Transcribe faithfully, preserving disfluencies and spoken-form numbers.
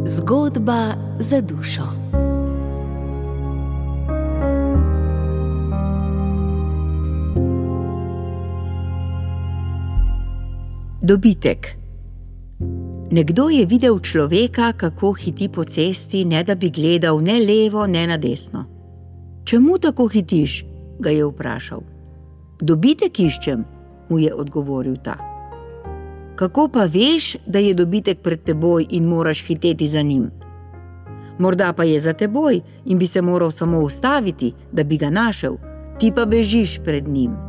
Zgodba za dušo. Dobitek. Nekdo je videl človeka, kako hiti po cesti, ne da bi gledal ne levo, ne na desno. Čemu tako hitiš? Ga je vprašal. Dobitek iščem, mu je odgovoril ta. Kako pa veš, da je dobitek pred teboj in moraš hiteti za njim? Morda pa je za teboj in bi se moral samo ustaviti, da bi ga našel, ti pa bežiš pred njim.